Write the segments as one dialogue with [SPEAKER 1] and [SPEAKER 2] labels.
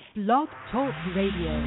[SPEAKER 1] Blog Talk Radio.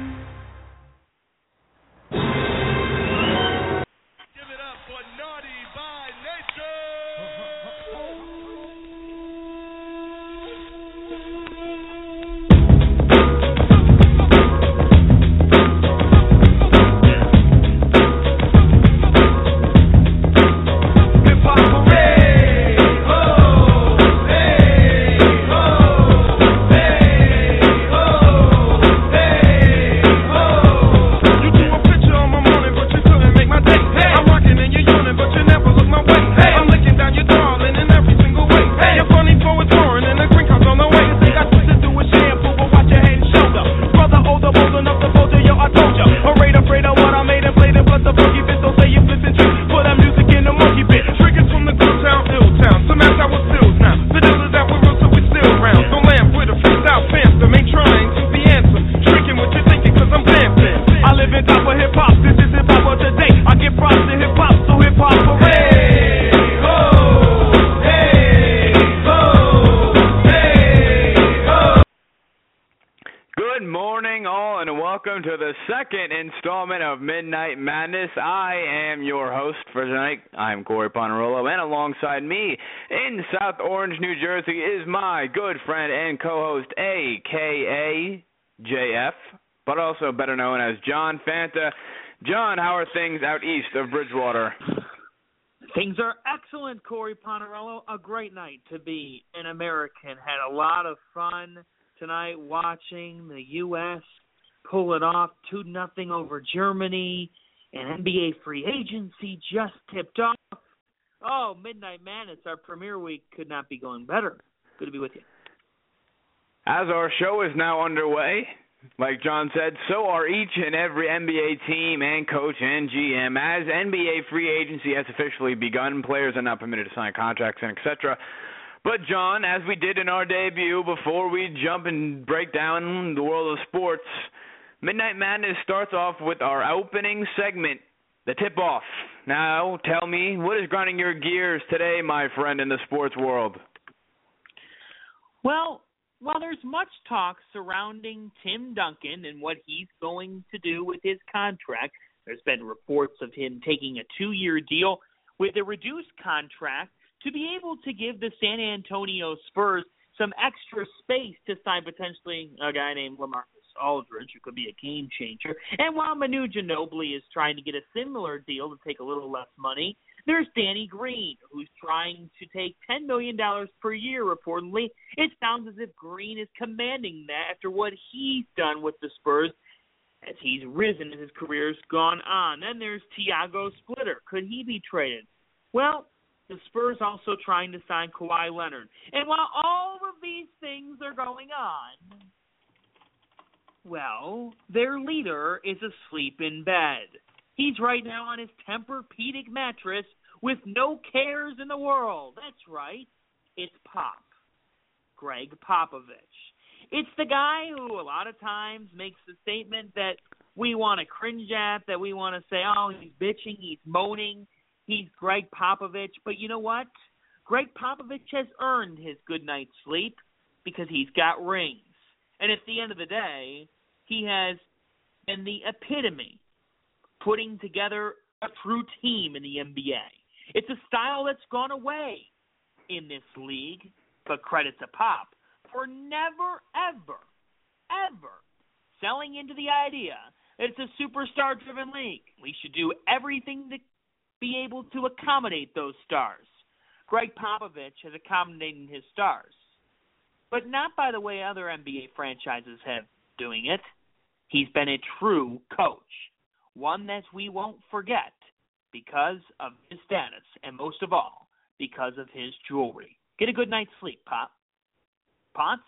[SPEAKER 2] Installment of Midnight Madness. I am your host for tonight. I'm Corey Ponarolo, and alongside me in South Orange, New Jersey is my good friend and co-host, a.k.a. JF, but also better known as John Fanta. John, how are things out east of Bridgewater?
[SPEAKER 3] Things are excellent, Corey Ponarolo. A great night to be an American. Had a lot of fun tonight watching the U.S. pull it off 2-0 over Germany, and NBA free agency just tipped off. Oh, Midnight Madness, our premiere week could not be going better. Good to be with you.
[SPEAKER 2] As our show is now underway, like John said, so are each and every NBA team and coach and GM. As NBA free agency has officially begun, players are not permitted to sign contracts and etc. But, John, as we did in our debut, before we jump and break down the world of sports, Midnight Madness starts off with our opening segment, the tip-off. Now, tell me, what is grinding your gears today, my friend, in the sports world?
[SPEAKER 3] Well, while there's much talk surrounding Tim Duncan and what he's going to do with his contract, there's been reports of him taking a 2-year deal with a reduced contract to be able to give the San Antonio Spurs some extra space to sign potentially a guy named LaMarcus Aldridge, who could be a game changer. And while Manu Ginobili is trying to get a similar deal to take a little less money, there's Danny Green, who's trying to take $10 million per year, reportedly. It sounds as if Green is commanding that after what he's done with the Spurs as he's risen as his career's gone on. Then there's Tiago Splitter. Could he be traded? Well, the Spurs also trying to sign Kawhi Leonard. And while all of these things are going on, well, their leader is asleep in bed. He's right now on his Tempur-Pedic mattress with no cares in the world. That's right. It's Pop. Greg Popovich. It's the guy who a lot of times makes the statement that we want to cringe at, that we want to say, oh, he's bitching, he's moaning, he's Greg Popovich. But you know what? Greg Popovich has earned his good night's sleep because he's got rings. And at the end of the day, he has been the epitome putting together a true team in the NBA. It's a style that's gone away in this league, but credit to Pop for never, ever, ever selling into the idea that it's a superstar-driven league. We should do everything to be able to accommodate those stars. Greg Popovich has accommodated his stars, but not by the way other NBA franchises have doing it. He's been a true coach, one that we won't forget because of his status, and most of all, because of his jewelry. Get a good night's sleep, Pop. Ponce?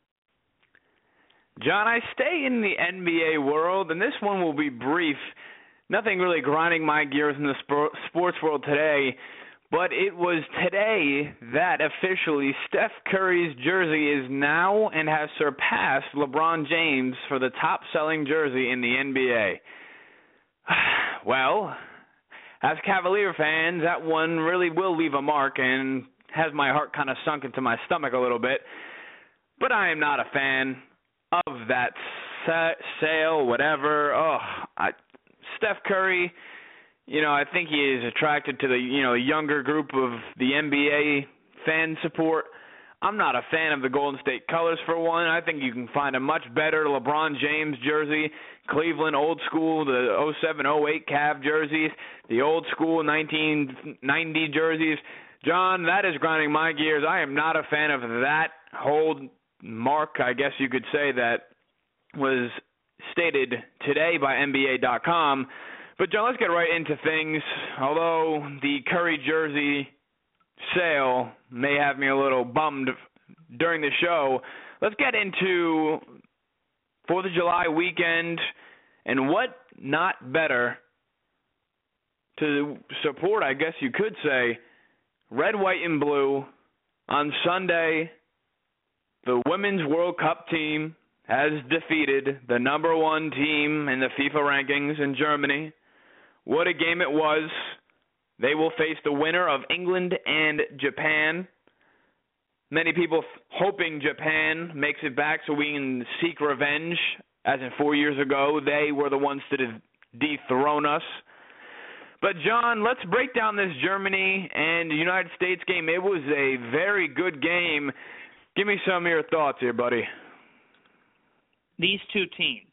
[SPEAKER 2] John, I stay in the NBA world, and this one will be brief. Nothing really grinding my gears in the sports world today, but it was today that officially Steph Curry's jersey is now and has surpassed LeBron James for the top-selling jersey in the NBA. Well, as Cavalier fans, that one really will leave a mark and has my heart kind of sunk into my stomach a little bit. But I am not a fan of that sale, whatever. Steph Curry, I think he is attracted to the, younger group of the NBA fan support. I'm not a fan of the Golden State colors, for one. I think you can find a much better LeBron James jersey, Cleveland old school, the 07-08 Cavs jerseys, the old school 1990 jerseys. John, that is grinding my gears. I am not a fan of that whole mark, I guess you could say, that was stated today by NBA.com. But, John, let's get right into things. Although the Curry jersey sale may have me a little bummed during the show, let's get into 4th of July weekend, and what not better to support, I guess you could say, red, white, and blue. On Sunday, the Women's World Cup team has defeated the number one team in the FIFA rankings in Germany. What a game it was. They will face the winner of England and Japan. Many people hoping Japan makes it back so we can seek revenge, as in 4 years ago. They were the ones to dethrone us. But, John, let's break down this Germany and United States game. It was a very good game. Give me some of your thoughts here, buddy.
[SPEAKER 3] These two teams,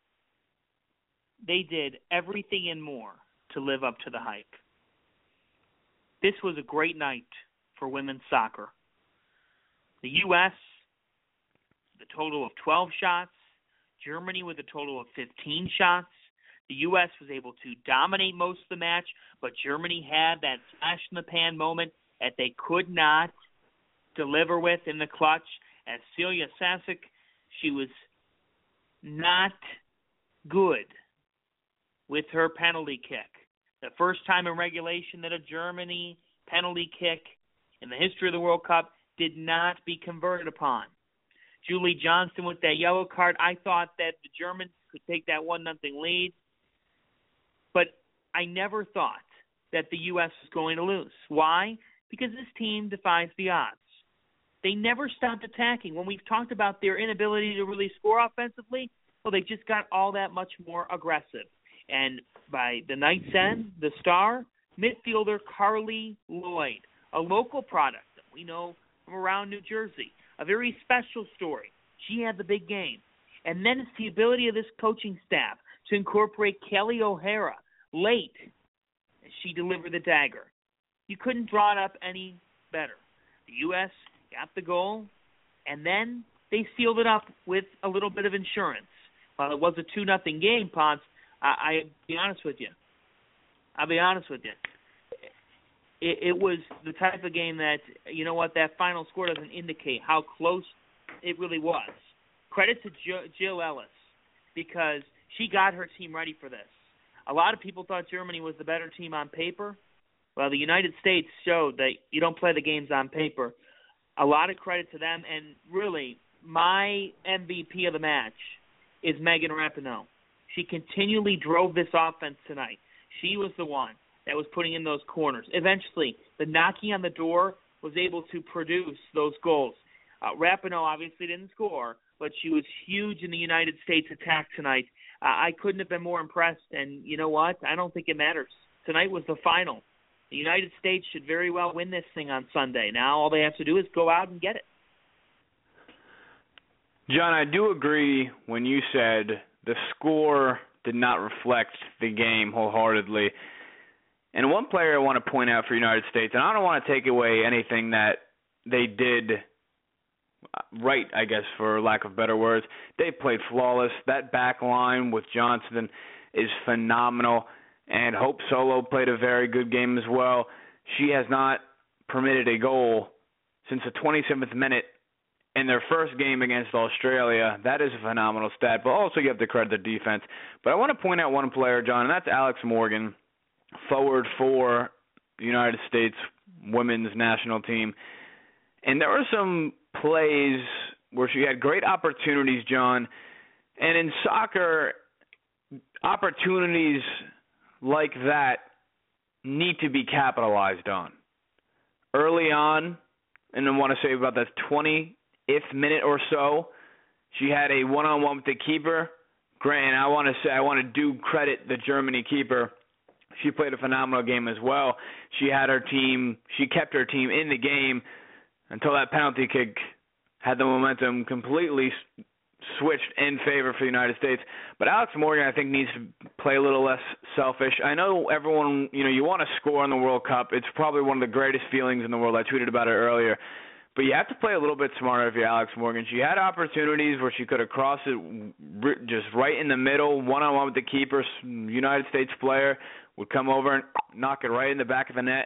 [SPEAKER 3] they did everything and more to live up to the hype. This was a great night for women's soccer. The U.S., the total of 12 shots. Germany with a total of 15 shots. The U.S. was able to dominate most of the match, but Germany had that flash-in-the-pan moment that they could not deliver with in the clutch. As Celia Sasek, she was not good with her penalty kick. The first time in regulation that a Germany penalty kick in the history of the World Cup did not be converted upon. Julie Johnston with that yellow card. I thought that the Germans could take that 1-0 lead, but I never thought that the U.S. was going to lose. Why? Because this team defies the odds. They never stopped attacking. When we've talked about their inability to really score offensively, well, they just got all that much more aggressive. And by the night's end, the star, midfielder Carly Lloyd, a local product that we know from around New Jersey, a very special story. She had the big game. And then it's the ability of this coaching staff to incorporate Kelly O'Hara late as she delivered the dagger. You couldn't draw it up any better. The U.S. got the goal, and then they sealed it up with a little bit of insurance. While it was a 2-0 game, Ponce, I'll be honest with you. It was the type of game that, that final score doesn't indicate how close it really was. Credit to Jill Ellis, because she got her team ready for this. A lot of people thought Germany was the better team on paper. Well, the United States showed that you don't play the games on paper. A lot of credit to them, and really, my MVP of the match is Megan Rapinoe. She continually drove this offense tonight. She was the one that was putting in those corners. Eventually, the knocking on the door was able to produce those goals. Rapinoe obviously didn't score, but she was huge in the United States attack tonight. I couldn't have been more impressed, and you know what? I don't think it matters. Tonight was the final. The United States should very well win this thing on Sunday. Now all they have to do is go out and get it.
[SPEAKER 2] John, I do agree when you said the score did not reflect the game wholeheartedly. And one player I want to point out for the United States, and I don't want to take away anything that they did right, I guess, for lack of better words. They played flawless. That back line with Johnston is phenomenal. And Hope Solo played a very good game as well. She has not permitted a goal since the 27th minute in their first game against Australia. That is a phenomenal stat, but also you have to credit the defense. But I want to point out one player, John, and that's Alex Morgan, forward for the United States women's national team. And there were some plays where she had great opportunities, John. And in soccer, opportunities like that need to be capitalized on. Early on, and I want to say about that 20th minute or so, She had a one-on-one with the keeper. Grant, I want to do credit the Germany keeper. She played a phenomenal game as well. She kept her team in the game until that penalty kick had the momentum completely switched in favor for the United States. But Alex Morgan, I think, needs to play a little less selfish. I know everyone, you want to score in the World Cup. It's probably one of the greatest feelings in the world. I tweeted about it earlier. But you have to play a little bit smarter if you're Alex Morgan. She had opportunities where she could have crossed it just right in the middle, one-on-one with the keeper. United States player would come over and knock it right in the back of the net.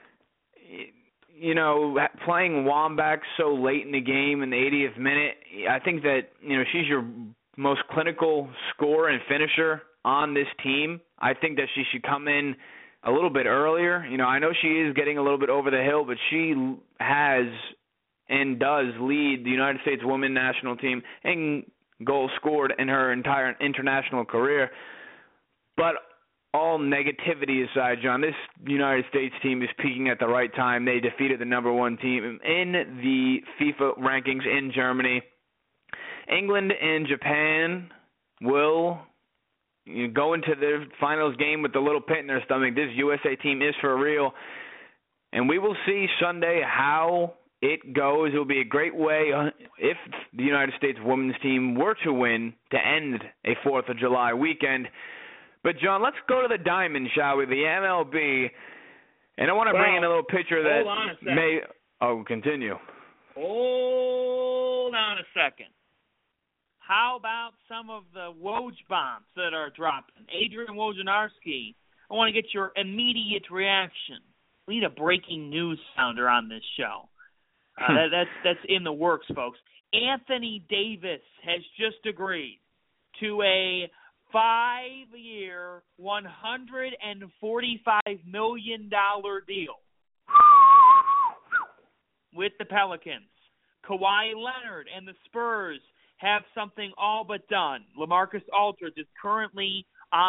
[SPEAKER 2] Playing Wambach so late in the game in the 80th minute, I think that, she's your most clinical scorer and finisher on this team. I think that she should come in a little bit earlier. I know she is getting a little bit over the hill, but she has and does lead the United States women's national team in goals scored in her entire international career. But all negativity aside, John, this United States team is peaking at the right time. They defeated the number one team in the FIFA rankings in Germany. England and Japan will go into the finals game with a little pit in their stomach. This USA team is for real. And we will see Sunday how it goes. It will be a great way, if the United States women's team were to win, to end a 4th of July weekend. But, John, let's go to the diamond, shall we, the MLB. And I want to bring in a little picture that may – oh, continue.
[SPEAKER 3] Hold on a second. How about some of the Woj bombs that are dropping? Adrian Wojnarowski, I want to get your immediate reaction. We need a breaking news sounder on this show. That's in the works, folks. Anthony Davis has just agreed to a 5-year, $145 million deal with the Pelicans. Kawhi Leonard and the Spurs have something all but done. LaMarcus Aldridge is currently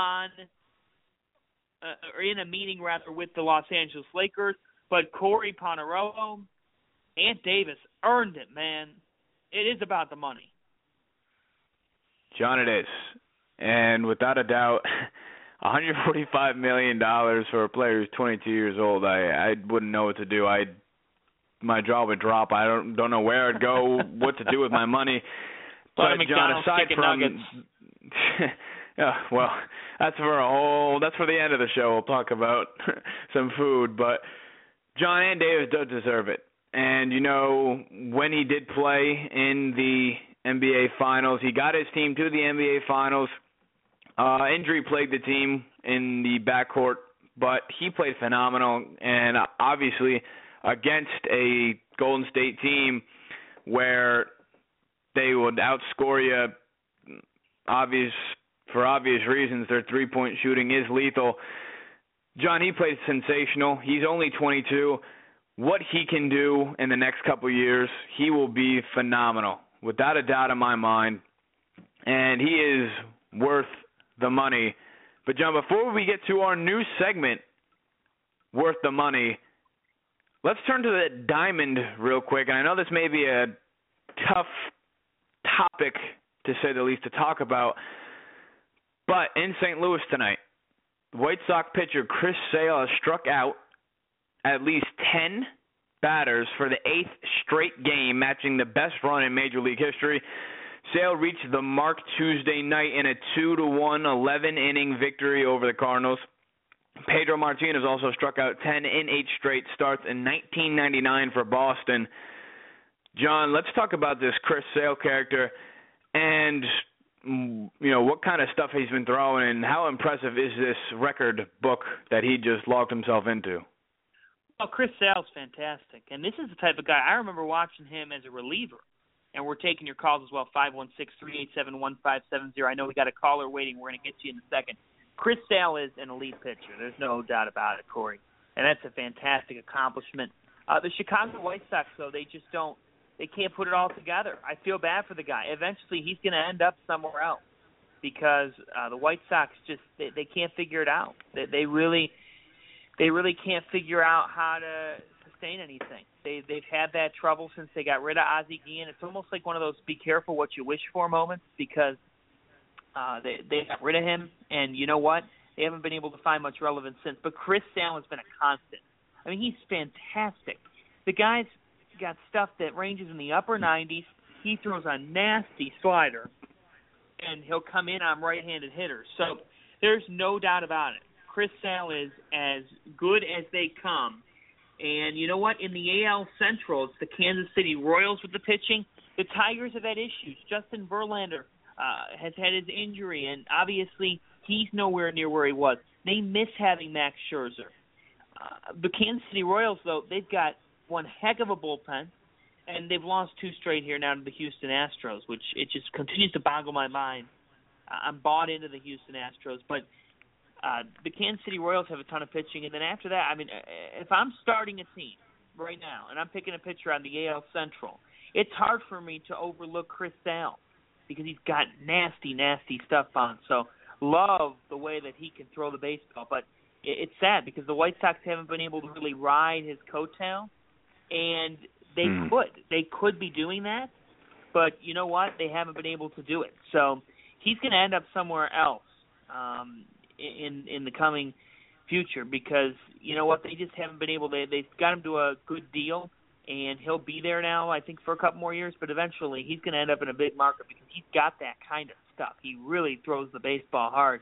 [SPEAKER 3] in a meeting with the Los Angeles Lakers, but Corey Ponerolo, Ant Davis earned it, man. It is about the money.
[SPEAKER 2] John, it is. And without a doubt, $145 million for a player who's 22 years old, I wouldn't know what to do. My jaw would drop. I don't know where I'd go, what to do with my money. But John, aside from well, that's for the end of the show. We'll talk about some food. But John, Ant Davis does deserve it. And, when he did play in the NBA Finals, he got his team to the NBA Finals. Injury plagued the team in the backcourt, but he played phenomenal. And obviously against a Golden State team where they would outscore you, for obvious reasons, their three-point shooting is lethal. John, he played sensational. He's only 22. What he can do in the next couple of years, he will be phenomenal, without a doubt in my mind. And he is worth the money. But, John, before we get to our new segment, Worth the Money, let's turn to the diamond real quick. And I know this may be a tough topic, to say the least, to talk about. But in St. Louis tonight, White Sox pitcher Chris Sale has struck out at least 10 batters for the 8th straight game, matching the best run in Major League history. Sale reached the mark Tuesday night in a 2-1 11-inning victory over the Cardinals. Pedro Martinez also struck out 10 in 8 straight starts in 1999 for Boston. John, let's talk about this Chris Sale character and, what kind of stuff he's been throwing and how impressive is this record book that he just logged himself into.
[SPEAKER 3] Well, Chris Sale's fantastic, and this is the type of guy. I remember watching him as a reliever, and we're taking your calls as well, 516-387-1570. I know we got a caller waiting. We're going to get to you in a second. Chris Sale is an elite pitcher. There's no doubt about it, Corey, and that's a fantastic accomplishment. The Chicago White Sox, though, they can't put it all together. I feel bad for the guy. Eventually, he's going to end up somewhere else because the White Sox they can't figure it out. They really can't figure out how to sustain anything. They've had that trouble since they got rid of Ozzie Guillen. It's almost like one of those be careful what you wish for moments because they got rid of him, and you know what? They haven't been able to find much relevance since. But Chris Sale has been a constant. I mean, he's fantastic. The guy's got stuff that ranges in the upper 90s. He throws a nasty slider, and he'll come in on right-handed hitters. So there's no doubt about it. Chris Sale is as good as they come. And you know what? In the AL Central, it's the Kansas City Royals with the pitching. The Tigers have had issues. Justin Verlander has had his injury, and obviously he's nowhere near where he was. They miss having Max Scherzer. The Kansas City Royals, though, they've got one heck of a bullpen, and they've lost 2 straight here now to the Houston Astros, which it just continues to boggle my mind. I'm bought into the Houston Astros, but the Kansas City Royals have a ton of pitching, and then after that, I mean, if I'm starting a team right now and I'm picking a pitcher on the AL Central, it's hard for me to overlook Chris Sale because he's got nasty, nasty stuff on. So love the way that he can throw the baseball, but it's sad because the White Sox haven't been able to really ride his coattail, and they could be doing that, but you know what? They haven't been able to do it. So he's going to end up somewhere else in the coming future because, you know what, they just haven't been able to. They've got him to a good deal, and he'll be there now, I think, for a couple more years, but eventually he's going to end up in a big market because he's got that kind of stuff. He really throws the baseball hard.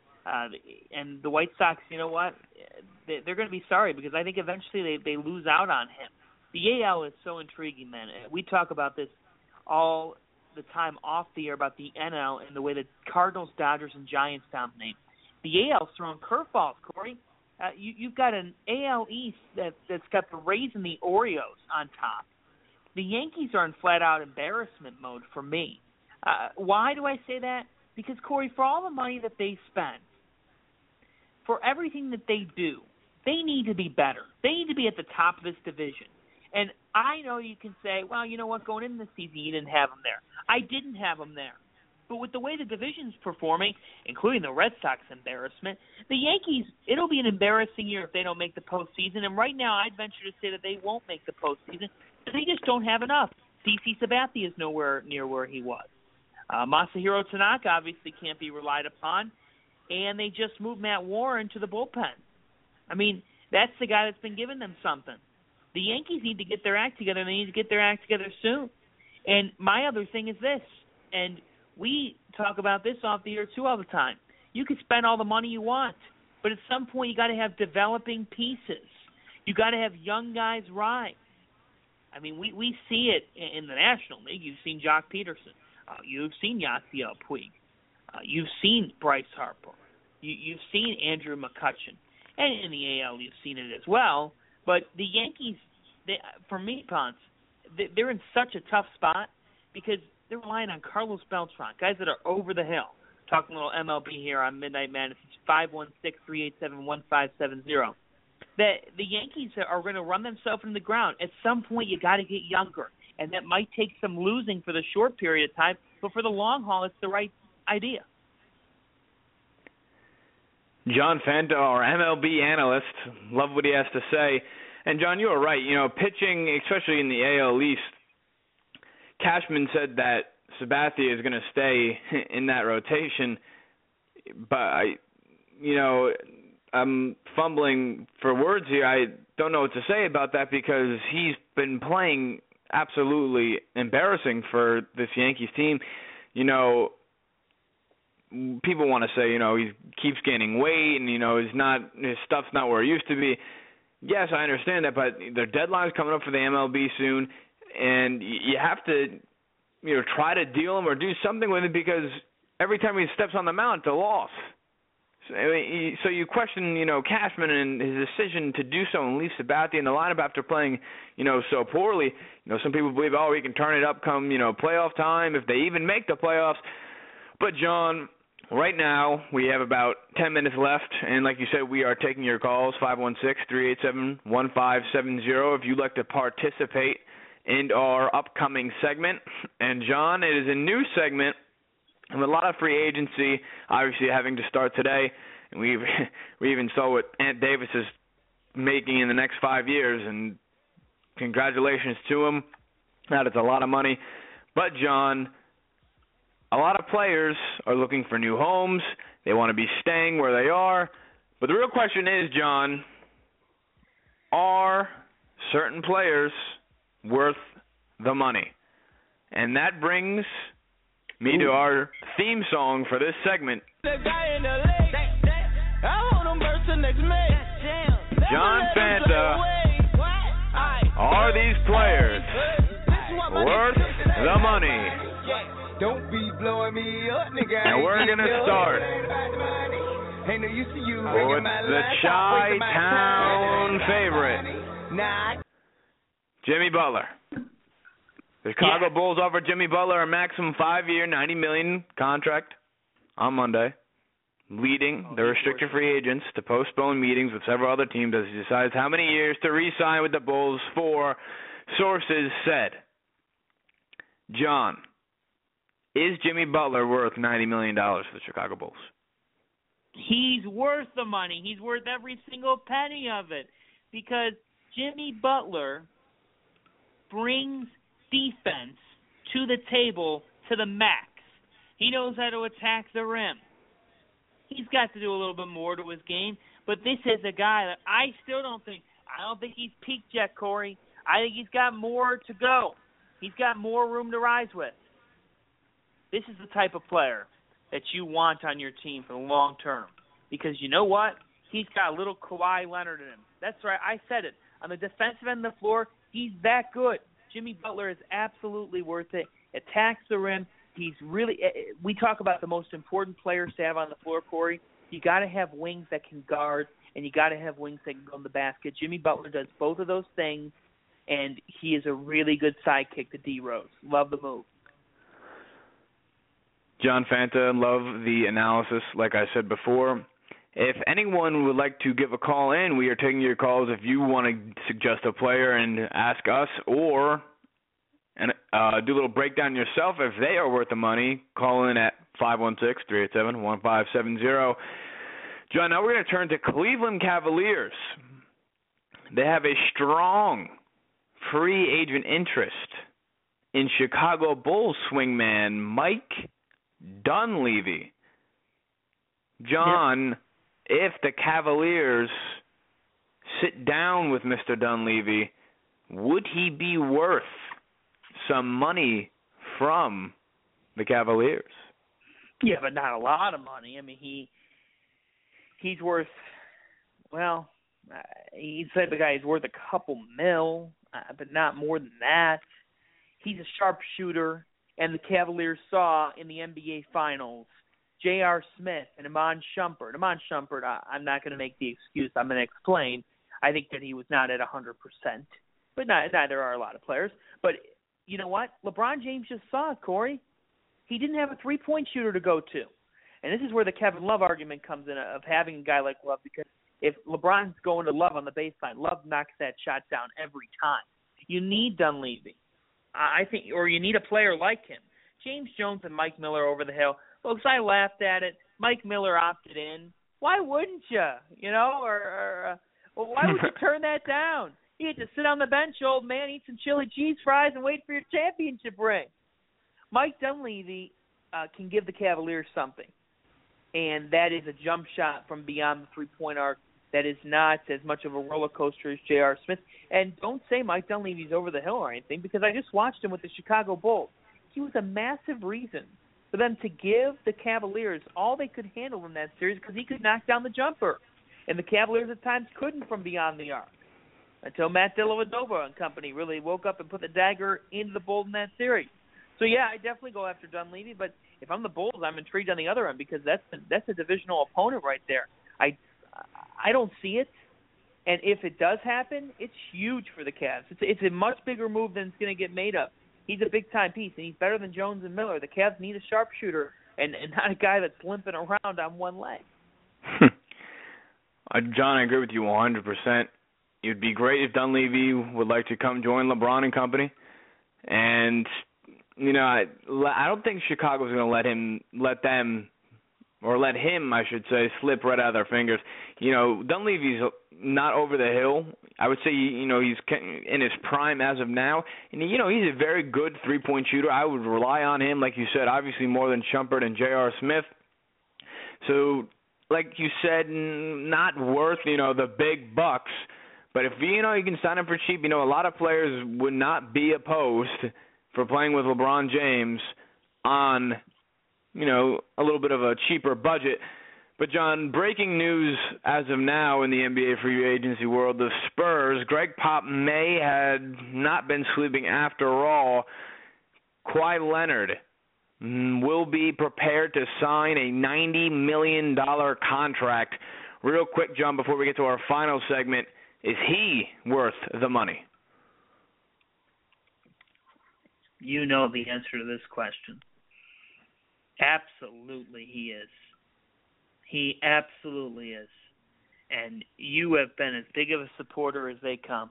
[SPEAKER 3] And the White Sox, you know what, they're going to be sorry because I think eventually they lose out on him. The AL is so intriguing, man. We talk about this all the time off the air about the NL and the way that Cardinals, Dodgers, and Giants dominate. The AL's throwing curveballs, Corey. You've got an AL East that's got the Rays and the Orioles on top. The Yankees are in flat-out embarrassment mode for me. Why do I say that? Because, Corey, for all the money that they spend, for everything that they do, they need to be better. They need to be at the top of this division. And I know you can say, well, you know what, going into the season, you didn't have them there. I didn't have them there. But with the way the division's performing, including the Red Sox embarrassment, the Yankees, it'll be an embarrassing year if they don't make the postseason. And right now, I'd venture to say that they won't make the postseason. They just don't have enough. CC Sabathia is nowhere near where he was. Masahiro Tanaka obviously can't be relied upon. And they just moved Matt Warren to the bullpen. I mean, that's the guy that's been giving them something. The Yankees need to get their act together, and they need to get their act together soon. And my other thing is this, and we talk about this off the air too all the time. You can spend all the money you want, but at some point you got to have developing pieces. You got to have young guys rise. I mean, we see it in the National League. You've seen Jock Peterson. You've seen Yasiel Puig. You've seen Bryce Harper. You've seen Andrew McCutchen. And in the AL, you've seen it as well. But the Yankees, for me, Ponce, they're in such a tough spot because they're relying on Carlos Beltran, guys that are over the hill. Talking a little MLB here on Midnight Madness. It's 516-387-1570. The Yankees are going to run themselves into the ground. At some point, you got to get younger, and that might take some losing for the short period of time, but for the long haul, it's the right idea.
[SPEAKER 2] John Fanta, our MLB analyst, love what he has to say. And, John, you were right. You know, pitching, especially in the AL East, Cashman said that Sabathia is going to stay in that rotation. But, I'm fumbling for words here. I don't know what to say about that because he's been playing absolutely embarrassing for this Yankees team. You know, people want to say, he keeps gaining weight and, his stuff's not where it used to be. Yes, I understand that, but their deadline's coming up for the MLB soon, and you have to, try to deal him or do something with it because every time he steps on the mound, it's a loss. So you question, Cashman and his decision to do so and leave Sabathia in the lineup after playing, so poorly. Some people believe, he can turn it up come, playoff time if they even make the playoffs. But, John, right now we have about 10 minutes left, and like you said, we are taking your calls, 516-387-1570. If you'd like to participate in our upcoming segment. And, John, it is a new segment. And with a lot of free agency, obviously having to start today, and we even saw what Ant Davis is making in the next 5 years, and Congratulations to him. That is a lot of money. But, John, a lot of players are looking for new homes. They want to be staying where they are. But the real question is, John, are certain players worth the money? And that brings me to our theme song for this segment. John Fanta, are these players worth the money?
[SPEAKER 4] Don't be blowing me up, nigga.
[SPEAKER 2] And we're going to start with the Chi-Town favorite, Jimmy Butler. The Chicago Bulls offered Jimmy Butler a maximum 5-year, $90 million contract on Monday, leading the restricted free agents to postpone meetings with several other teams as he decides how many years to re-sign with the Bulls for, sources said. John, is Jimmy Butler worth $90 million for the Chicago Bulls?
[SPEAKER 3] He's worth the money. He's worth every single penny of it because Jimmy Butler brings defense to the table to the max. He knows how to attack the rim. He's got to do a little bit more to his game, but this is a guy that I don't think he's peaked yet, Corey. I think he's got more to go. He's got more room to rise with. This is the type of player that you want on your team for the long term because you know what? He's got a little Kawhi Leonard in him. That's right. I said it. On the defensive end of the floor, he's that good. Jimmy Butler is absolutely worth it. Attacks the rim. He's really – we talk about the most important players to have on the floor, Corey. You got to have wings that can guard, and you got to have wings that can go in the basket. Jimmy Butler does both of those things, and he is a really good sidekick to D. Rose. Love the move.
[SPEAKER 2] John Fanta, love the analysis, like I said before. If anyone would like to give a call in, we are taking your calls if you want to suggest a player and ask us or do a little breakdown yourself if they are worth the money. Call in at 516-387-1570. John, now we're going to turn to Cleveland Cavaliers. They have a strong free agent interest in Chicago Bulls swingman Mike Dunleavy. John, if the Cavaliers sit down with Mr. Dunleavy, would he be worth some money from the Cavaliers?
[SPEAKER 3] Yeah, but not a lot of money. I mean, he's worth, well, he's the type of guy who's worth a couple mil, but not more than that. He's a sharpshooter, and the Cavaliers saw in the NBA Finals J.R. Smith and Iman Shumpert. Iman Shumpert, I'm not going to make the excuse. I'm going to explain. I think that he was not at 100%, but neither are a lot of players. But you know what? LeBron James just saw it, Corey. He didn't have a three-point shooter to go to. And this is where the Kevin Love argument comes in of having a guy like Love, because if LeBron's going to Love on the baseline, Love knocks that shot down every time. You need Dunleavy, I think, or you need a player like him. James Jones and Mike Miller over the hill. Folks, I laughed at it. Mike Miller opted in. Why wouldn't you? You know, well, why would you turn that down? You had to sit on the bench, old man, eat some chili cheese fries, and wait for your championship ring. Mike Dunleavy can give the Cavaliers something, and that is a jump shot from beyond the three-point arc that is not as much of a roller coaster as J.R. Smith. And don't say Mike Dunleavy's over the hill or anything, because I just watched him with the Chicago Bulls. He was a massive reason for them to give the Cavaliers all they could handle in that series because he could knock down the jumper. And the Cavaliers at times couldn't from beyond the arc until Matt Dellavedova and company really woke up and put the dagger into the Bulls in that series. So, yeah, I definitely go after Dunleavy, but if I'm the Bulls, I'm intrigued on the other end because that's a divisional opponent right there. I don't see it, and if it does happen, it's huge for the Cavs. It's a much bigger move than it's going to get made of. He's a big-time piece, and he's better than Jones and Miller. The Cavs need a sharpshooter and not a guy that's limping around on one leg.
[SPEAKER 2] John, I agree with you 100%. It would be great if Dunleavy would like to come join LeBron and company. And, you know, I don't think Chicago's going to let them or let him, I should say, slip right out of their fingers. Dunleavy's not over the hill. I would say, he's in his prime as of now. And, he's a very good three-point shooter. I would rely on him, like you said, obviously more than Shumpert and J.R. Smith. So, like you said, not worth, the big bucks. But if, you can sign him for cheap, a lot of players would not be opposed for playing with LeBron James on, a little bit of a cheaper budget. But, John, breaking news as of now in the NBA free agency world, the Spurs, Greg Pop may have not been sleeping after all. Kawhi Leonard will be prepared to sign a $90 million contract. Real quick, John, before we get to our final segment, is he worth the money?
[SPEAKER 3] You know the answer to this question. Absolutely he is. He absolutely is. And you have been as big of a supporter as they come.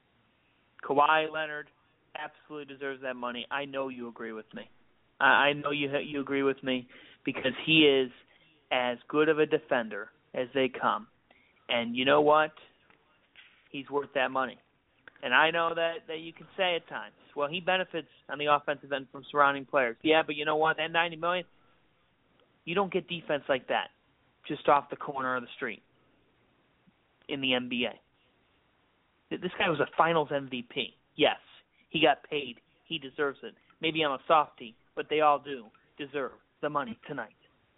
[SPEAKER 3] Kawhi Leonard absolutely deserves that money. I know you agree with me. I know you agree with me because he is as good of a defender as they come. And you know what? He's worth that money. And I know that you can say at times, well, he benefits on the offensive end from surrounding players. Yeah, but you know what? That $90 million, you don't get defense like that just off the corner of the street in the NBA. This guy was a finals MVP. Yes, he got paid. He deserves it. Maybe I'm a softie, but they all do deserve the money tonight.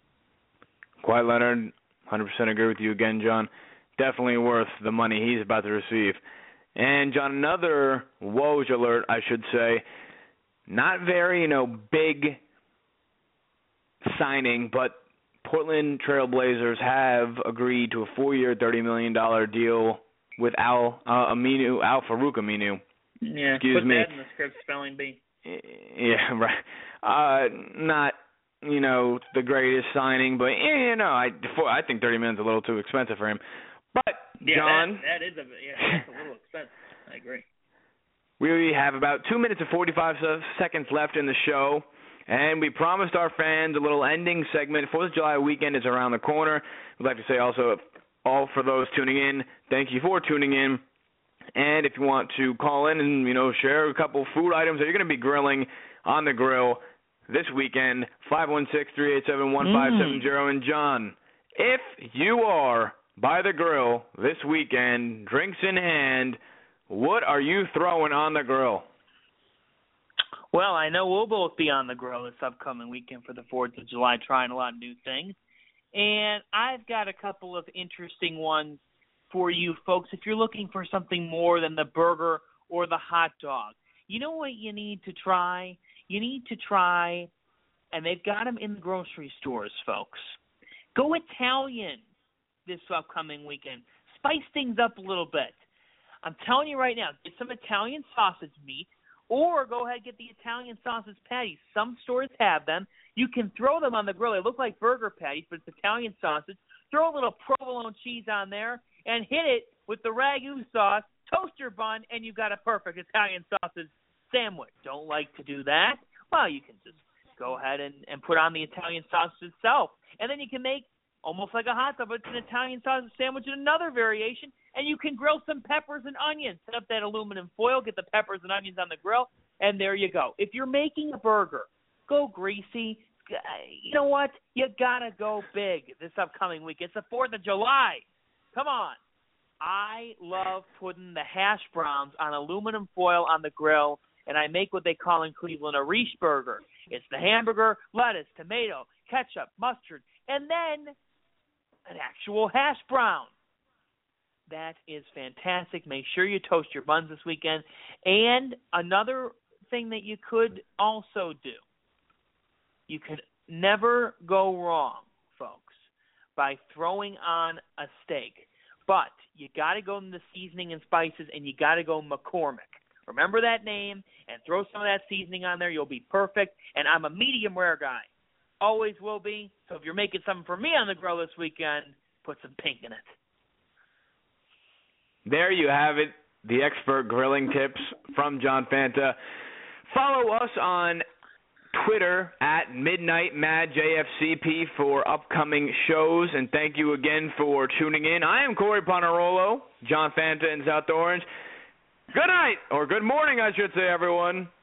[SPEAKER 2] Kawhi Leonard, 100% agree with you again, John. Definitely worth the money he's about to receive. And, John, another Woj alert, I should say. Not very, big signing, but Portland Trail Blazers have agreed to a 4-year, $30 million deal with Al Farouk Aminu.
[SPEAKER 3] Yeah,
[SPEAKER 2] Excuse me.
[SPEAKER 3] That in the script, spelling bee.
[SPEAKER 2] Yeah, right. Not, the greatest signing, but, I think $30 million is a little too expensive for him. But,
[SPEAKER 3] yeah,
[SPEAKER 2] John,
[SPEAKER 3] that's a little expensive. I agree.
[SPEAKER 2] We have about 2 minutes and 45 seconds left in the show, and we promised our fans a little ending segment. 4th of July weekend is around the corner. We'd like to say also, all for those tuning in, thank you for tuning in. And if you want to call in and, share a couple food items that you're going to be grilling on the grill this weekend, 516-387-1570. And, John, if you are by the grill this weekend, drinks in hand, what are you throwing on the grill?
[SPEAKER 3] Well, I know we'll both be on the grill this upcoming weekend for the 4th of July, trying a lot of new things. And I've got a couple of interesting ones for you folks if you're looking for something more than the burger or the hot dog. You know what you need to try? You need to try, and they've got them in the grocery stores, folks. Go Italian this upcoming weekend. Spice things up a little bit. I'm telling you right now, get some Italian sausage meat, or go ahead and get the Italian sausage patties. Some stores have them. You can throw them on the grill. They look like burger patties, but it's Italian sausage. Throw a little provolone cheese on there and hit it with the ragu sauce. Toast your bun, and you've got a perfect Italian sausage sandwich. Don't like to do that? Well, you can just go ahead and put on the Italian sausage itself. And then you can make almost like a hot dog, but it's an Italian sausage sandwich in another variation, and you can grill some peppers and onions. Set up that aluminum foil, get the peppers and onions on the grill, and there you go. If you're making a burger, go greasy. You know what? You got to go big this upcoming week. It's the 4th of July. Come on. I love putting the hash browns on aluminum foil on the grill, and I make what they call in Cleveland a Reach burger. It's the hamburger, lettuce, tomato, ketchup, mustard, and then an actual hash brown. That is fantastic. Make sure you toast your buns this weekend. And another thing that you could also do, you could never go wrong, folks, by throwing on a steak. But you got to go in the seasoning and spices, and you got to go McCormick. Remember that name and throw some of that seasoning on there. You'll be perfect. And I'm a medium rare guy. Always will be. So if you're making something for me on the grill this weekend, put some pink in it.
[SPEAKER 2] There you have it, the expert grilling tips from John Fanta. Follow us on Twitter at MidnightMadJFCP for upcoming shows. And thank you again for tuning in. I am Corey Ponarolo, John Fanta in South Orange. Good night, or good morning, I should say, everyone.